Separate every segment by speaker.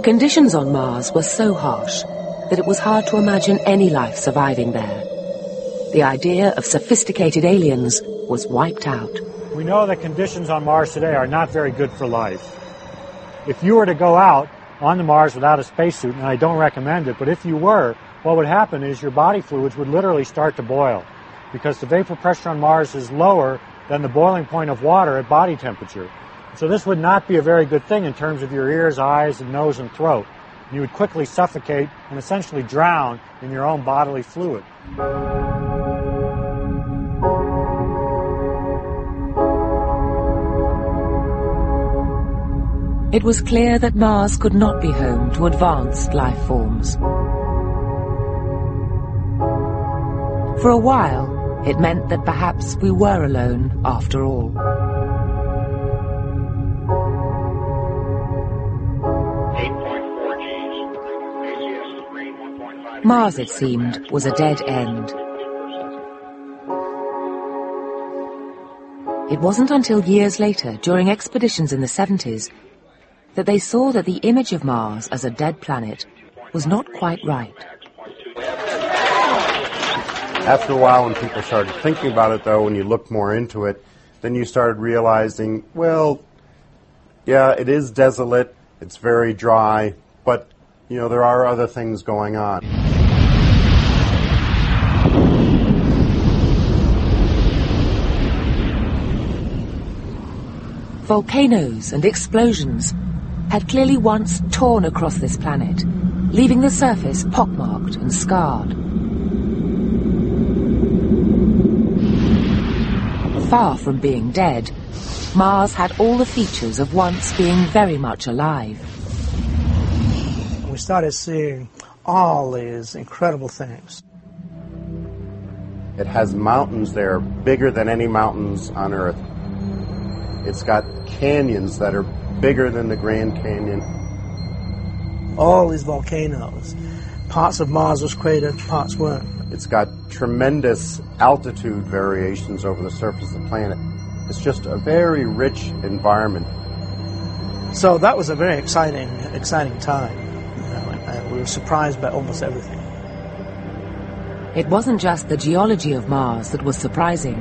Speaker 1: conditions on Mars were so harsh that it was hard to imagine any life surviving there. The idea of sophisticated aliens was wiped out.
Speaker 2: We know that conditions on Mars today are not very good for life. If you were to go out on the Mars without a spacesuit, and I don't recommend it, but if you were, what would happen is your body fluids would literally start to boil because the vapor pressure on Mars is lower than the boiling point of water at body temperature. So this would not be a very good thing in terms of your ears, eyes, and nose and throat. You would quickly suffocate and essentially drown in your own bodily fluid.
Speaker 1: It was clear that Mars could not be home to advanced life forms. For a while, it meant that perhaps we were alone after all. Mars, it seemed, was a dead end. It wasn't until years later, during expeditions in the 70s, that they saw that the image of Mars as a dead planet was not quite right.
Speaker 3: After a while, when people started thinking about it, though, when you looked more into it, then you started realizing, well, yeah, it is desolate, it's very dry, but, you know, there are other things going on.
Speaker 1: Volcanoes and explosions had clearly once torn across this planet, leaving the surface pockmarked and scarred. Far from being dead, Mars had all the features of once being very much alive.
Speaker 4: We started seeing all these incredible things.
Speaker 3: It has mountains there bigger than any mountains on Earth. It's got canyons that are bigger than the Grand Canyon.
Speaker 4: All these volcanoes. Parts of Mars was cratered, parts weren't.
Speaker 3: It's got tremendous altitude variations over the surface of the planet. It's just a very rich environment.
Speaker 4: So that was a very exciting time. You know, and we were surprised by almost everything.
Speaker 1: It wasn't just the geology of Mars that was surprising.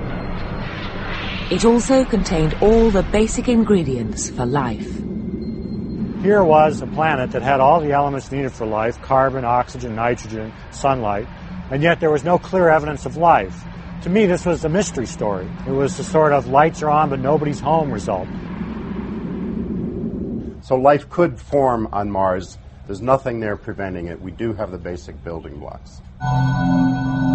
Speaker 1: It also contained all the basic ingredients for life.
Speaker 2: Here was a planet that had all the elements needed for life: carbon, oxygen, nitrogen, sunlight, and yet there was no clear evidence of life. To me, this was a mystery story. It was the sort of lights are on but nobody's home result.
Speaker 3: So life could form on Mars. There's nothing there preventing it. We do have the basic building blocks.